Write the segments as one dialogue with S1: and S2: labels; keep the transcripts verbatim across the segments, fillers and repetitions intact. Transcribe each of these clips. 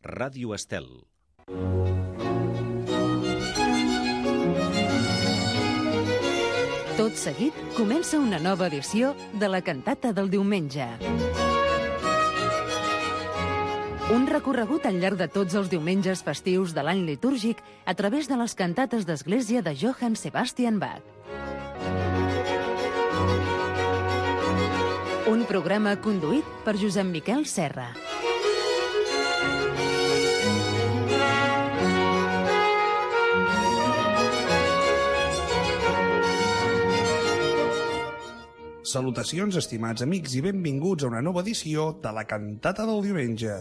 S1: Ràdio Estel.
S2: Tot seguit comença una nova edició de la cantata del diumenge. Un recorregut al llarg de tots els diumenges festius de l'any litúrgic a través de les cantates d'església de Johann Sebastian Bach. Un programa conduït per Josep Miquel Serra.
S3: Salutacions, estimats amics, i benvinguts a una nova edició de la cantata del diumenge.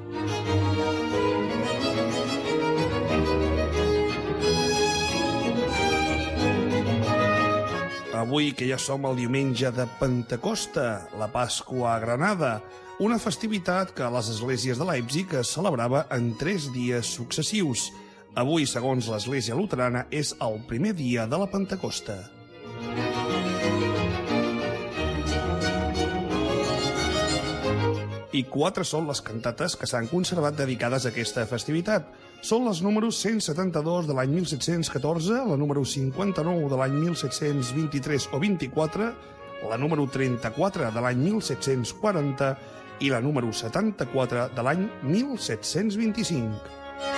S3: Avui, que ja som el diumenge de Pentecosta, la Pasqua a Granada, una festivitat que a les esglésies de Leipzig es celebrava en tres dies successius. Avui, segons l'església luterana, és el primer dia de la Pentecosta. I quatre són les cantates que s'han conservat dedicades a aquesta festivitat. Són les números cent setanta-dos de l'any mil set-cents catorze, la número cinquanta-nou de l'any mil set-cents vint-i-tres o vint-i-quatre, la número trenta-quatre de l'any mil set-cents quaranta i la número setanta-quatre de l'any mil set-cents vint-i-cinc.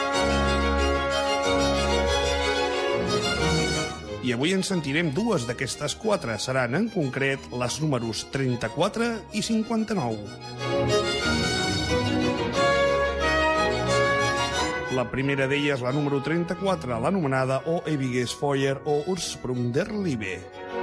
S3: I avui en sentirem dues d'aquestes quatre. Seran, en concret, les números trenta-quatre i cinquanta-nou. La primera d'elles, la número trenta-quatre, l'anomenada O Ewiges Feuer o Ursprung der Liebe.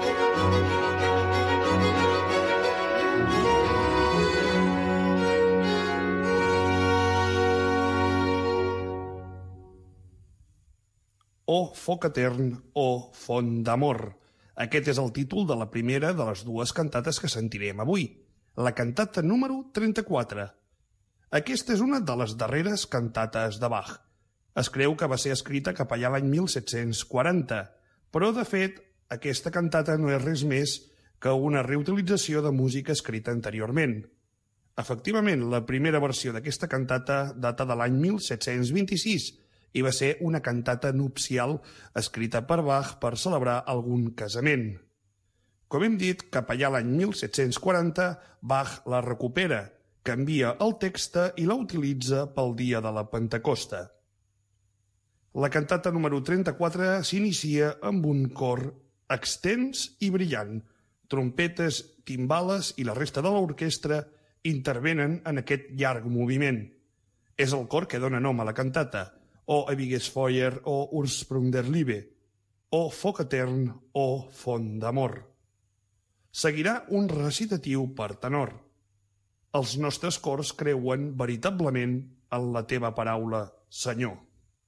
S3: O foc etern o font d'amor. Aquest és el títol de la primera de les dues cantates que sentirem avui, la cantata número trenta-quatre. Aquesta és una de les darreres cantates de Bach. Es creu que va ser escrita cap allà l'any mil set-cents quaranta, però, de fet, aquesta cantata no és res més que una reutilització de música escrita anteriorment. Efectivament, la primera versió d'aquesta cantata data de l'any mil set-cents vint-i-sis i va ser una cantata nupcial escrita per Bach per celebrar algun casament. Com hem dit, cap allà l'any mil set-cents quaranta, Bach la recupera, canvia el text i la utilitza pel dia de la Pentecosta. La cantata número trenta-quatre s'inicia amb un cor extens i brillant. Trompetes, timbales i la resta de l'orquestra intervenen en aquest llarg moviment. És el cor que dona nom a la cantata, O Ewiges Feuer o Ursprung der Liebe, o foc etern o font d'amor. Seguirà un recitatiu per tenor. Els nostres cors creuen veritablement en la teva paraula, Senyor.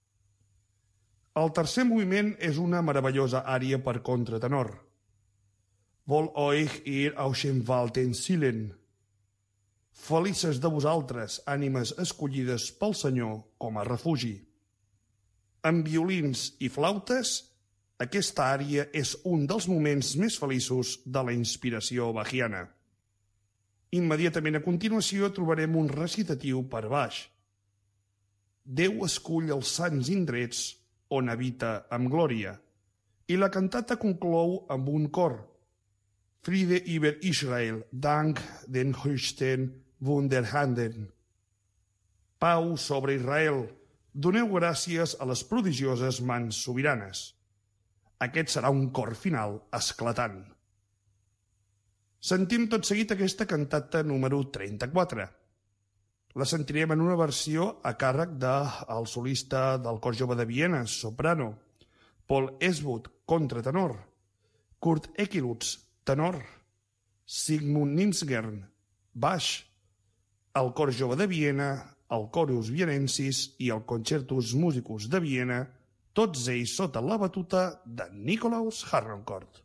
S3: El tercer moviment és una meravellosa ària per contratenor. Wohl euch ihr aus dem Wald enzielen. Felices de vosaltres, ànimes escollides pel Senyor com a refugi. Amb violins i flautes, aquesta ària és un dels moments més feliços de la inspiració bachiana. Immediatament a continuació trobarem un recitatiu per baix. Déu escull els sants indrets on habita amb glòria, i la cantata conclou amb un cor. Friede über Israel, dank den höchsten Wunderhanden. Pau sobre Israel, doneu gràcies a les prodigioses mans sobiranes. Aquest serà un cor final esclatant. Sentim tot seguit aquesta cantata número trenta-quatre. La sentirem en una versió a càrrec del solista del Cor Jove de Viena, soprano, Paul Esbud, contratenor, Kurt Ekilutz, tenor, Sigmund Ninsgern, baix, el Cor Jove de Viena, el Chorus Vienensis i el Concertus Musicus de Viena, tots ells sota la batuta de Nikolaus Harnoncourt.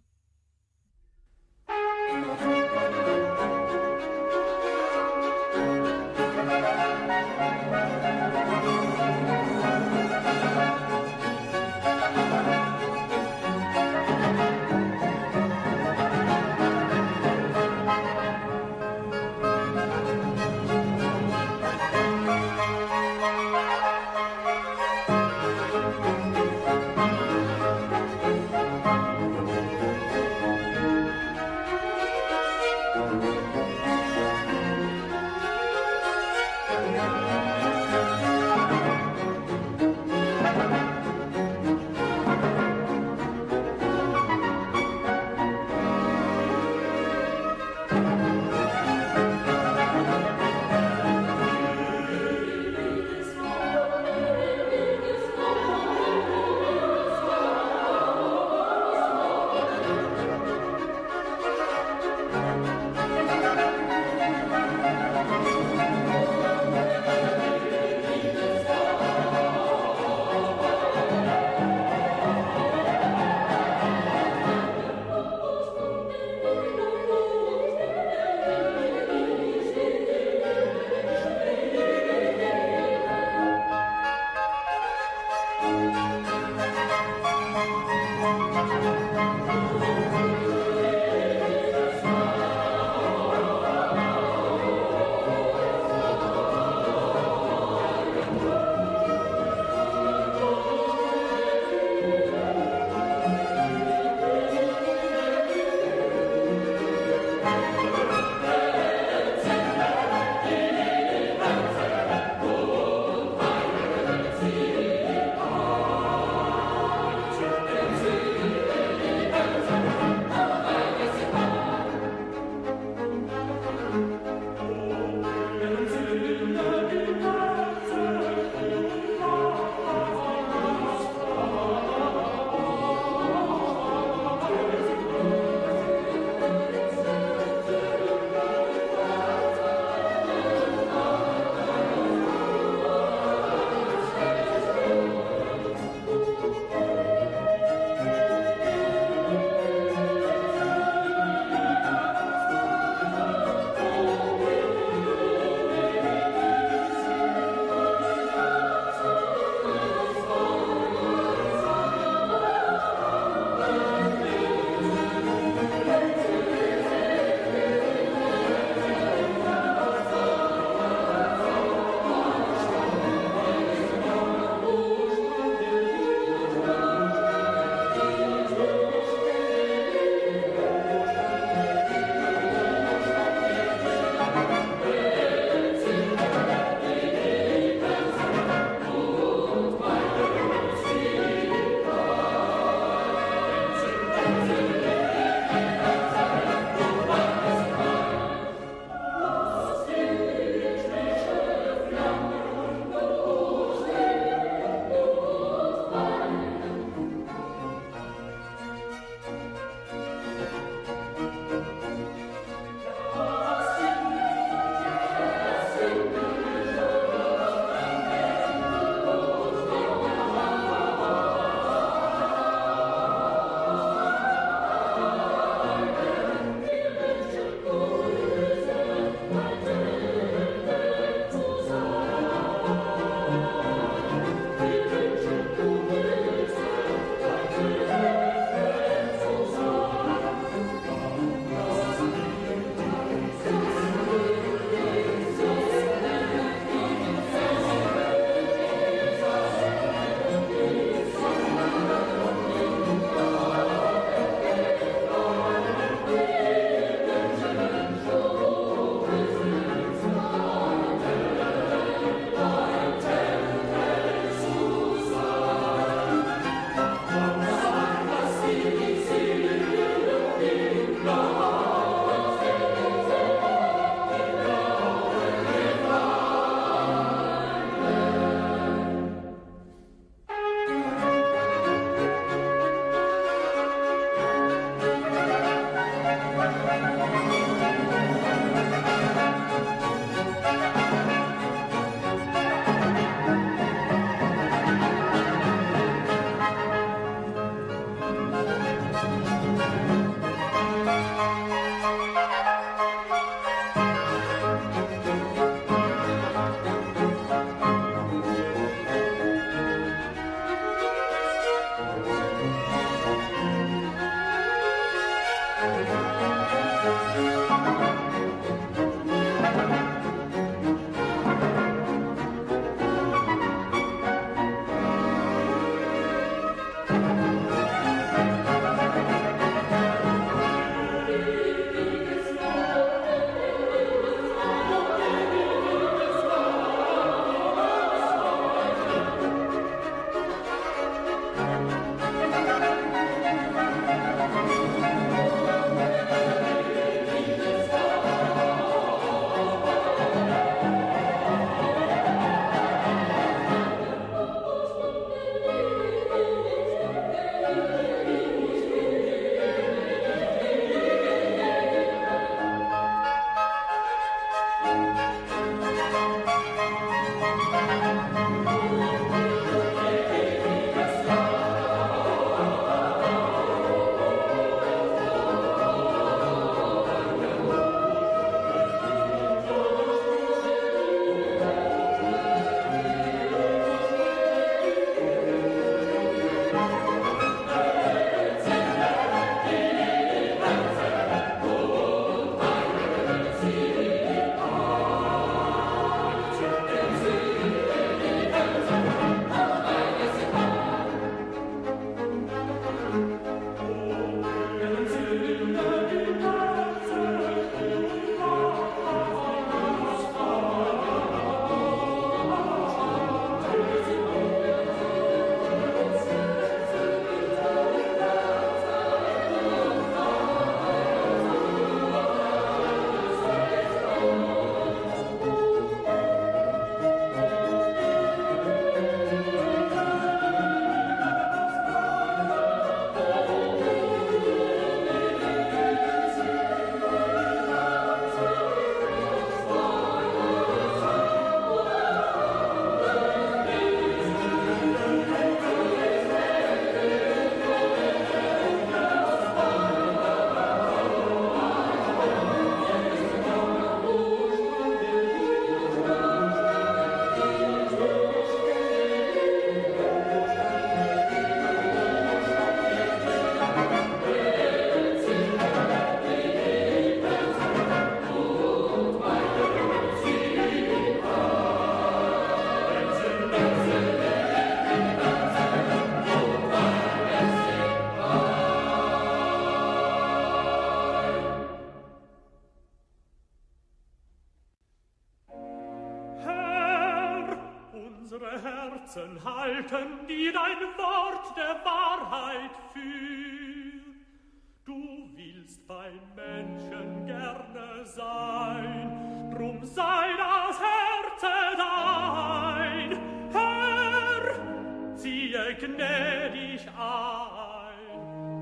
S1: Herzen halten, die dein Wort der Wahrheit führt. Du willst beim Menschen gerne sein, drum sei das Herze dein. Herr, ziehe gnädig ein.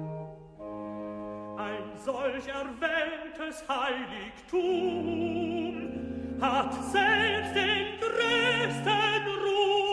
S1: Ein solch erwähltes Heiligtum hat selbst den größten Ruhm.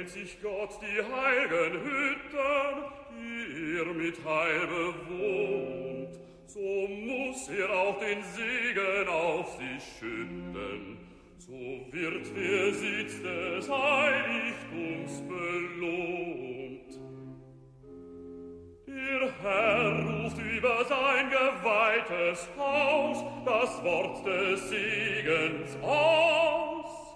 S1: nimmt sich Gott die heiligen Hütten, die er mit Heil bewohnt, so muss er auch den Segen auf sich schütten, so wird der Sitz des Heiligtums belohnt. Der Herr ruft über sein geweihtes Haus das Wort des Segens aus.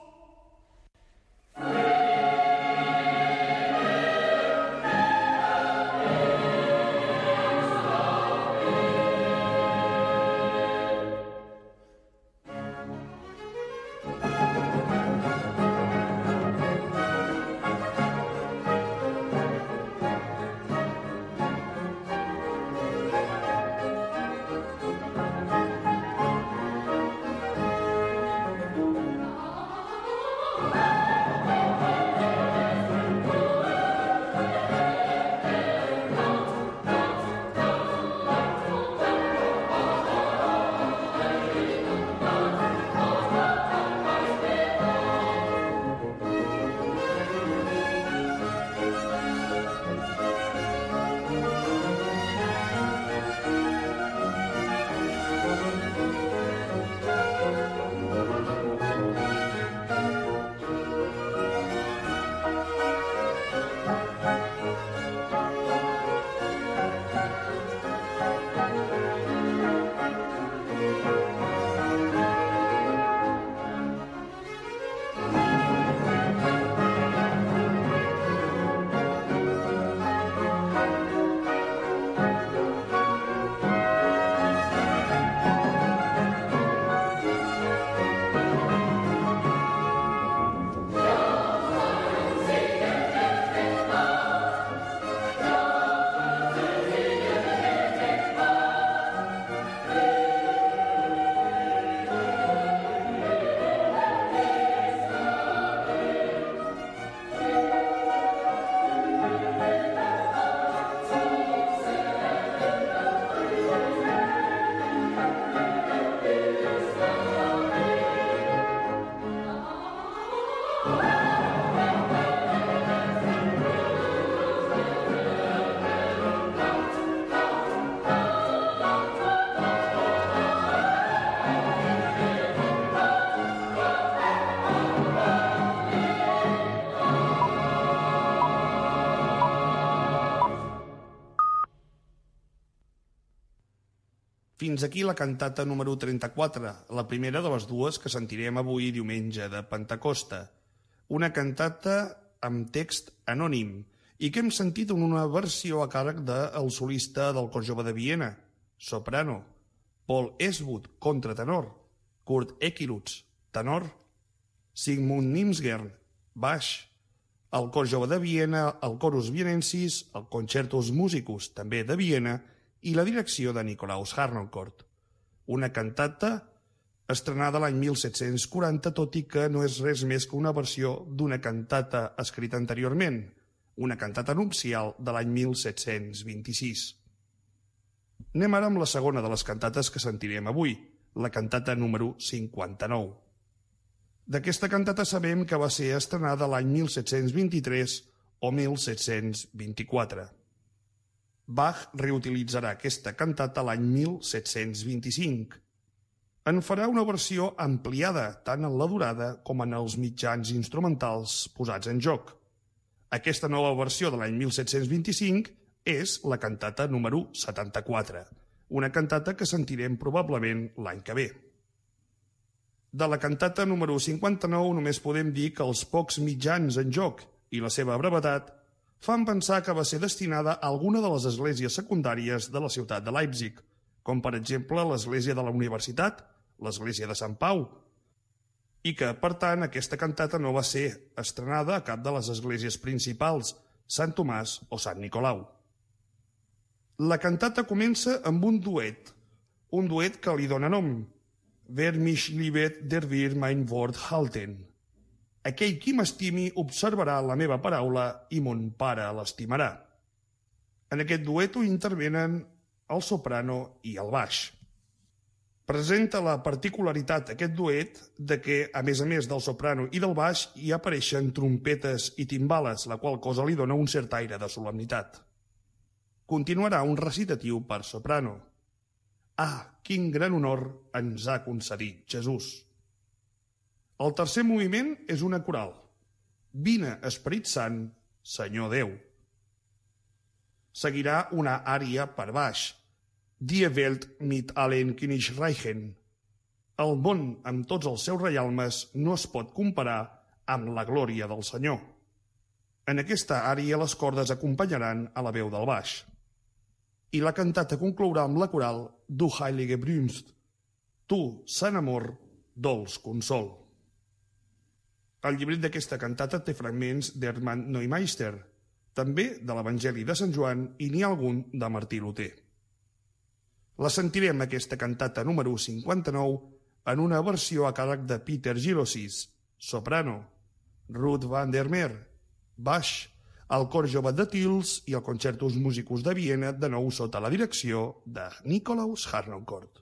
S3: Fins aquí la cantata número trenta-quatre, la primera de les dues que sentirem avui diumenge de Pentecosta. Una cantata amb text anònim i que hem sentit en una versió a càrrec del solista del Cor Jove de Viena, soprano, Paul Eastwood, contratenor, Kurt Ekilutz, tenor, Sigmund Nimsgern, baix, el Cor Jove de Viena, el Chorus Vienensis, el Concertus Musicus, també de Viena, i la direcció de Nikolaus Harnoncourt. Una cantata estrenada l'any mil set-cents quaranta, tot i que no és res més que una versió d'una cantata escrita anteriorment, una cantata nupcial de l'any mil set-cents vint-i-sis. Anem ara amb la segona de les cantates que sentirem avui, la cantata número cinquanta-nou. D'aquesta cantata sabem que va ser estrenada l'any mil set-cents vint-i-tres o mil set-cents vint-i-quatre. Bach reutilitzarà aquesta cantata l'any mil set-cents vint-i-cinc. En farà una versió ampliada tant en la durada com en els mitjans instrumentals posats en joc. Aquesta nova versió de l'any mil set-cents vint-i-cinc és la cantata número setanta-quatre, una cantata que sentirem probablement l'any que ve. De la cantata número cinquanta-nou només podem dir que els pocs mitjans en joc i la seva brevetat fan pensar que va ser destinada a alguna de les esglésies secundàries de la ciutat de Leipzig, com per exemple l'església de la Universitat, l'església de Sant Pau, i que, per tant, aquesta cantata no va ser estrenada a cap de les esglésies principals, Sant Tomàs o Sant Nicolau. La cantata comença amb un duet, un duet que li dóna nom, Wer mich liebet, der wird mein Wort halten. Aquell qui m'estimi observarà la meva paraula i mon pare l'estimarà. En aquest dueto intervenen el soprano i el baix. Presenta la particularitat aquest duet de que, a més a més del soprano i del baix, hi apareixen trompetes i timbales, la qual cosa li dona un cert aire de solemnitat. Continuarà un recitatiu per soprano. Ah, quin gran honor ens ha concedit Jesús! El tercer moviment és una coral. Vine, Esperit Sant, Senyor Déu. Seguirà una ària per baix. Die Welt mit allen Königreichen. El món, amb tots els seus reialmes, no es pot comparar amb la glòria del Senyor. En aquesta ària les cordes acompanyaran a la veu del baix. I la cantata conclourà amb la coral Du heilige Brunst. Tu, sant amor, dolç consol. El llibret d'aquesta cantata té fragments d'Hermann Neumeister, també de l'Evangeli de Sant Joan i n'hi ha algun de Martí Luter. La sentirem aquesta cantata número cinquanta-nou en una versió a càrrec de Peter Gilossis, soprano, Ruth van der Meer, baix, el cor jove de Tils i el Concertus Musicus de Viena, de nou sota la direcció de Nikolaus Harnoncourt.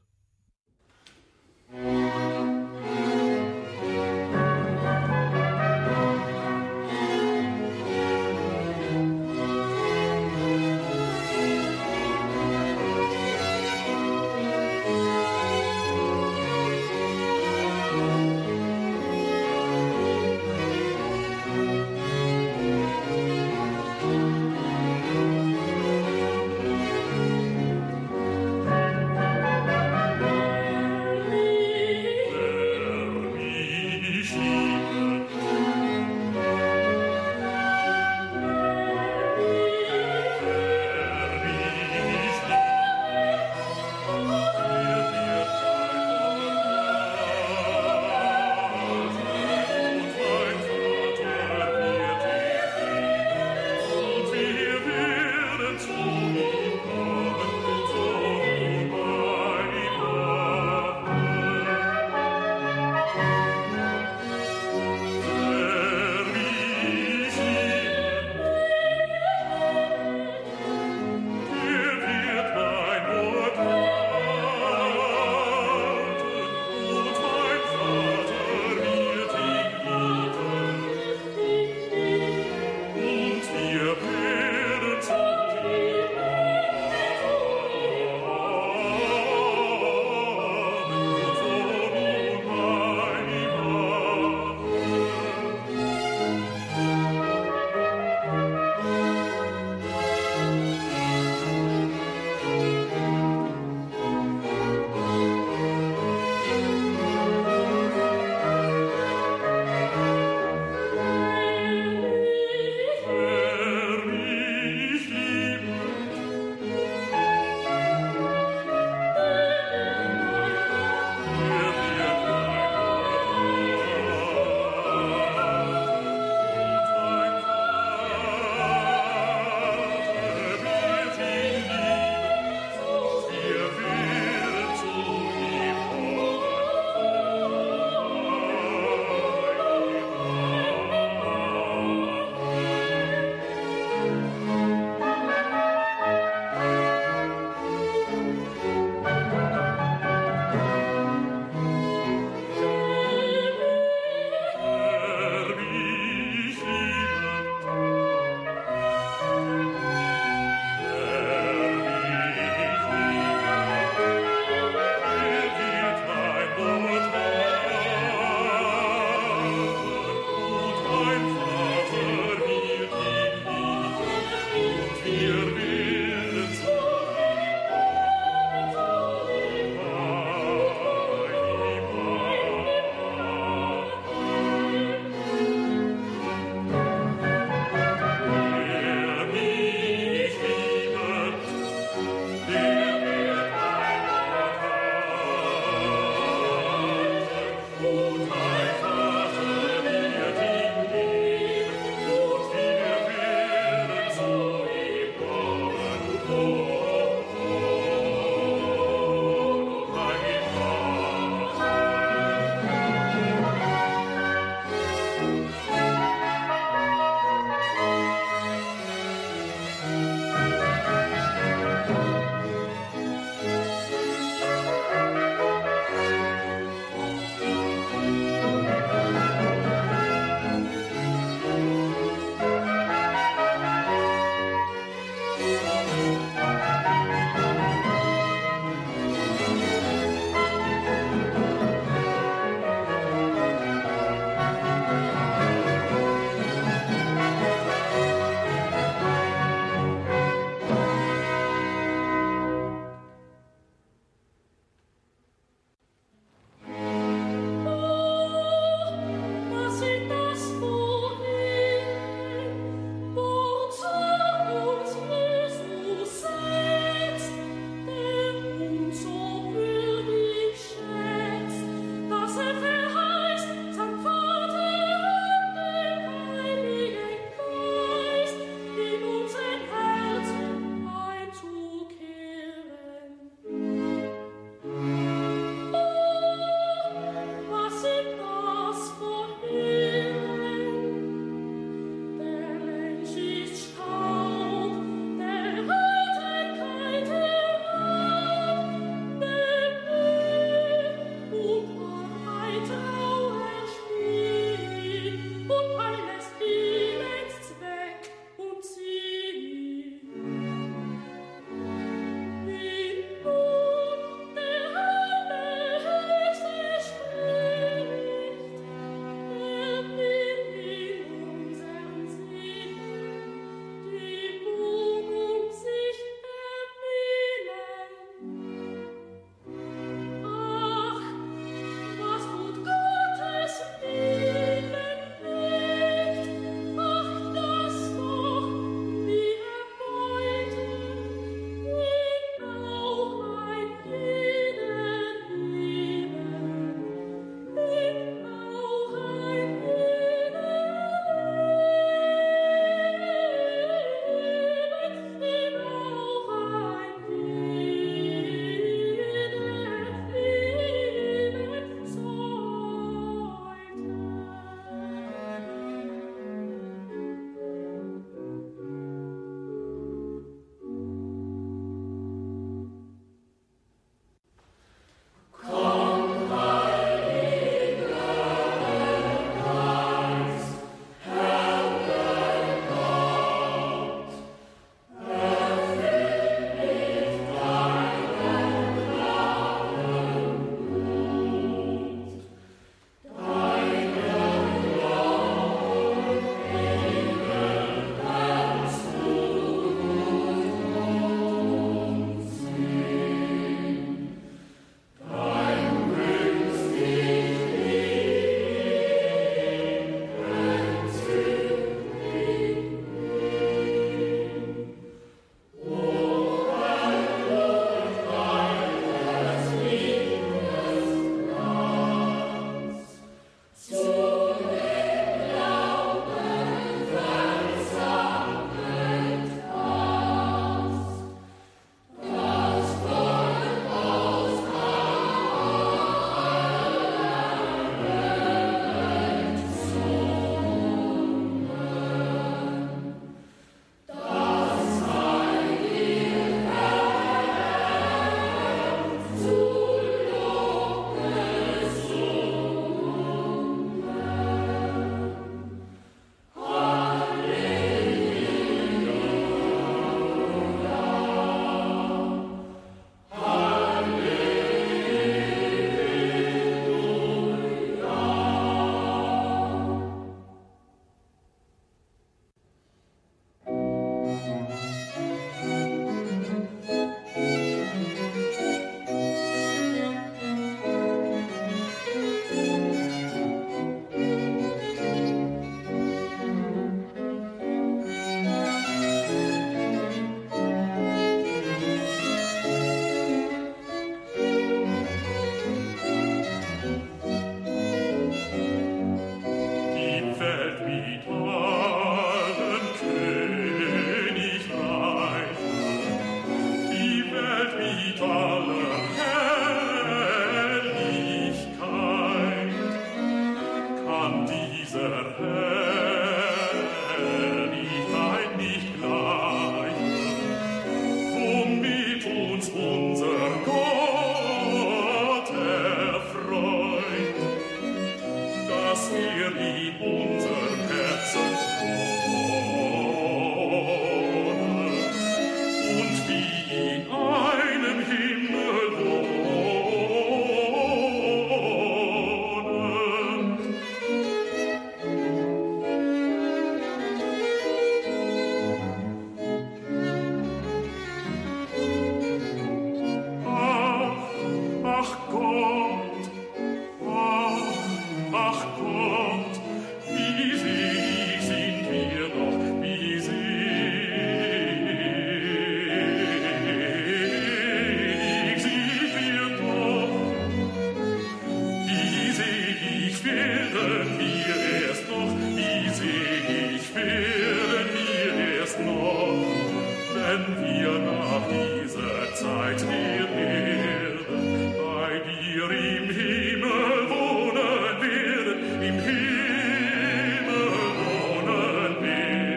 S1: ich werde mir erst noch, wie seh ich werde mir erst noch, wenn wir nach dieser Zeit hier werden, bei dir im Himmel wohnen werden, im Himmel wohnen werden.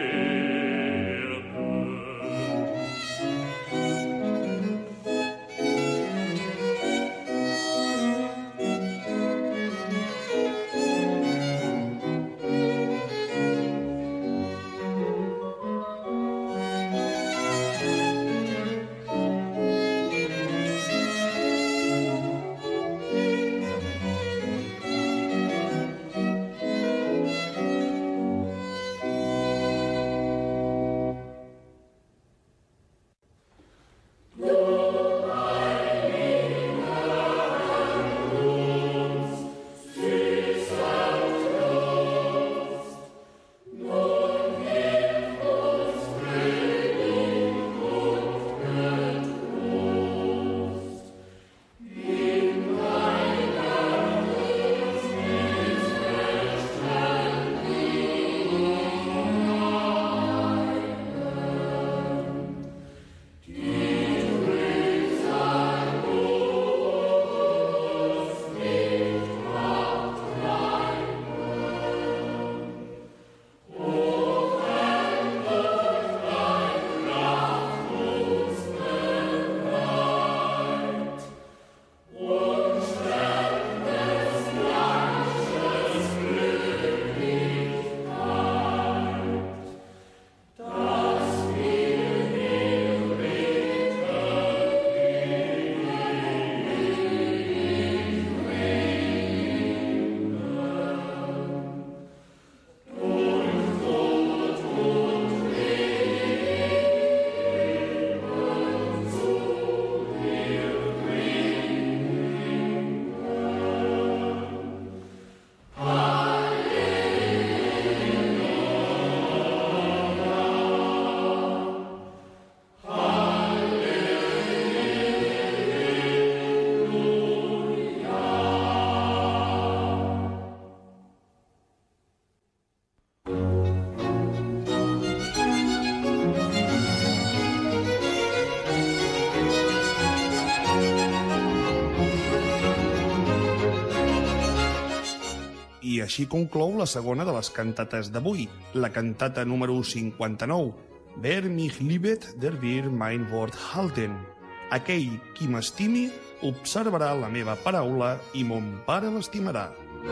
S3: I així conclou la segona de les cantates d'avui, la cantata número cinquanta-nou, Wer mich liebet, der wird mein Wort halten. Aquell qui m'estimi observarà la meva paraula i mon pare l'estimarà.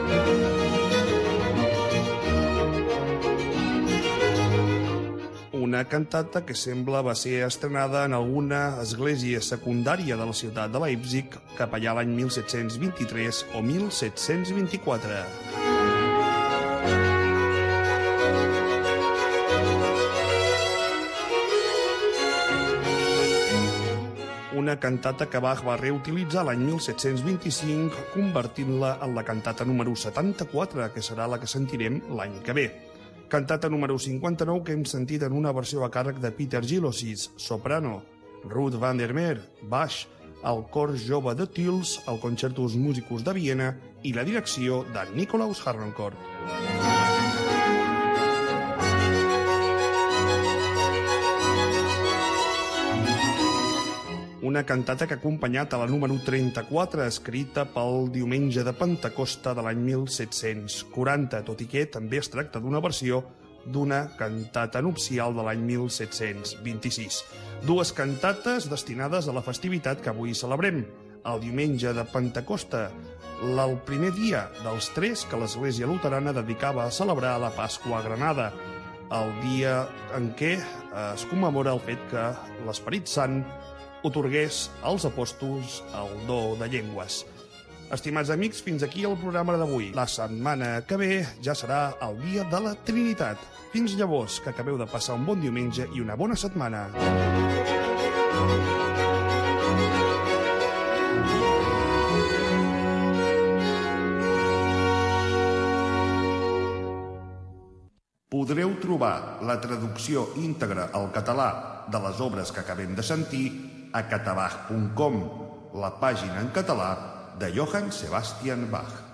S3: Una cantata que sembla va ser estrenada en alguna església secundària de la ciutat de Leipzig cap allà l'any mil set-cents vint-i-tres o mil set-cents vint-i-quatre. Una cantata que Bach va reutilitzar l'any mil set-cents vint-i-cinc, convertint-la en la cantata número setanta-quatre, que serà la que sentirem l'any que ve. Cantata número cinquanta-nou que hem sentit en una versió a càrrec de Peter Gilossis, soprano, Ruth van der Meer, baix, el cor jove de Tils, el Concertus Musicus de Viena i la direcció de Nikolaus Harnoncourt. Una cantata que ha acompanyat a la número trenta-quatre, escrita pel diumenge de Pentecosta de l'any mil set-cents quaranta, tot i que també es tracta d'una versió d'una cantata nupcial de l'any mil set-cents vint-i-sis. Dues cantates destinades a la festivitat que avui celebrem, el diumenge de Pentecosta, el primer dia dels tres que l'Església Luterana dedicava a celebrar la Pasqua a Granada, el dia en què es commemora el fet que l'Esperit Sant otorgués als apòstols el do de llengües. Estimats amics, fins aquí el programa d'avui. La setmana que ve ja serà el dia de la Trinitat. Fins llavors, que acabeu de passar un bon diumenge i una bona setmana. Podreu trobar la traducció íntegra al català de les obres que acabem de sentir a catabach punt com, la pàgina en català de Johann Sebastian Bach.